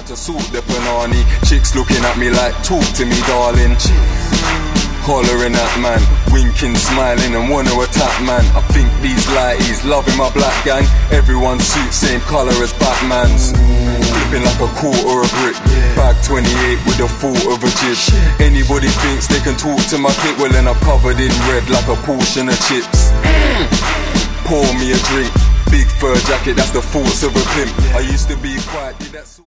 out to suit the panani. Chicks looking at me like, talk to me darling. Hollering at man, winking, smiling and wanna attack man. I think these lighties loving my black gang. Everyone's suit same colour as Batman's. Flipping like a quarter of a brick. Bag 28 with the thought of a jib. Anybody thinks they can talk to my clip, well then I'm covered in red like a portion of chips. Pour me a drink, big fur jacket, that's the thoughts of a pimp. I used to be quite